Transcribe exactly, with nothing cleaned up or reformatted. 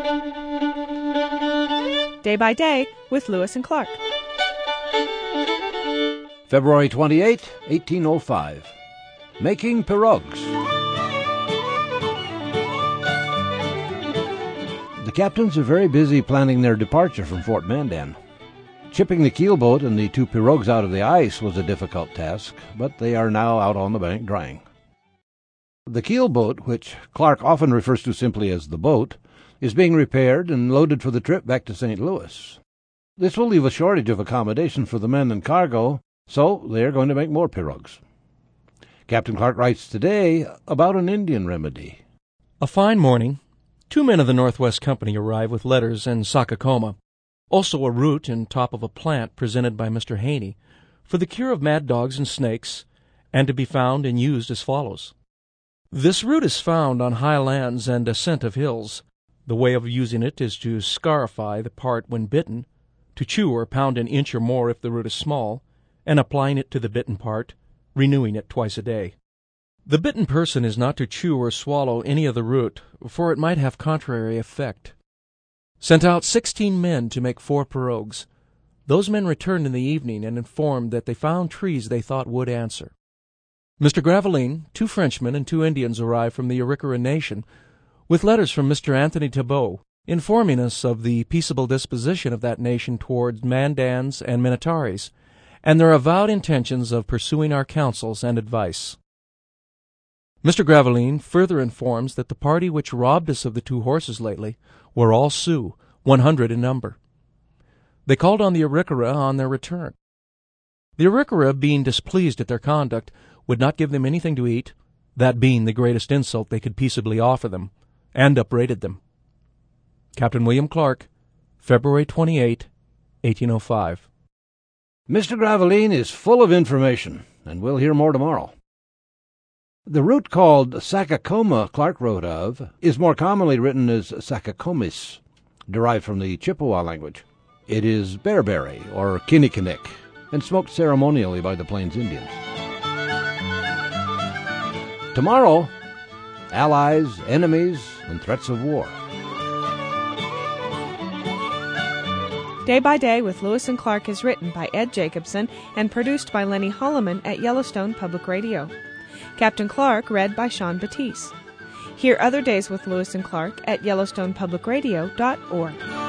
Day by Day with Lewis and Clark. February twenty-eighth, eighteen oh five. Making pirogues. The captains are very busy planning their departure from Fort Mandan. Chipping the keelboat and the two pirogues out of the ice was a difficult task, but they are now out on the bank drying. The keelboat, which Clark often refers to simply as the boat, is being repaired and loaded for the trip back to Saint Louis. This will leave a shortage of accommodation for the men and cargo, so they are going to make more pirogues. Captain Clark writes today about an Indian remedy. A fine morning, two men of the Northwest Company arrive with letters and sakakoma, also a root in top of a plant presented by Mister Haney, for the cure of mad dogs and snakes, and to be found and used as follows. This root is found on high lands and ascent of hills. The way of using it is to scarify the part when bitten, to chew or pound an inch or more if the root is small, and applying it to the bitten part, renewing it twice a day. The bitten person is not to chew or swallow any of the root, for it might have contrary effect. Sent out sixteen men to make four pirogues. Those men returned in the evening and informed that they found trees they thought would answer. Mister Graveline, two Frenchmen, and two Indians arrived from the Arikara Nation, with letters from Mister Anthony Tabot, informing us of the peaceable disposition of that nation towards Mandans and Minataris, and their avowed intentions of pursuing our counsels and advice. Mister Graveline further informs that the party which robbed us of the two horses lately were all Sioux, one hundred in number. They called on the Arikara on their return. The Arikara, being displeased at their conduct, would not give them anything to eat, that being the greatest insult they could peaceably offer them, and upbraided them. Captain William Clark, February twenty-eighth, eighteen oh five. Mister Graveline is full of information, and we'll hear more tomorrow. The root called sakakoma Clark wrote of is more commonly written as sakakomis, derived from the Chippewa language. It is bearberry, or kinnikinick, and smoked ceremonially by the Plains Indians. Tomorrow, allies, enemies, and threats of war. Day by Day with Lewis and Clark is written by Ed Jacobson and produced by Lenny Holloman at Yellowstone Public Radio. Captain Clark read by Sean Batiste. Hear other days with Lewis and Clark at yellowstone public radio dot org.